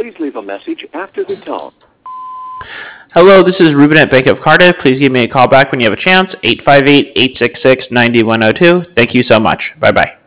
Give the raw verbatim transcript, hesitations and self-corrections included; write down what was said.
Please leave a message after the tone. Hello, this is Ruben at Bank of Cardiff. Please give me a call back when you have a chance. eight five eight, eight six six, nine one zero two. Thank you so much. Bye-bye.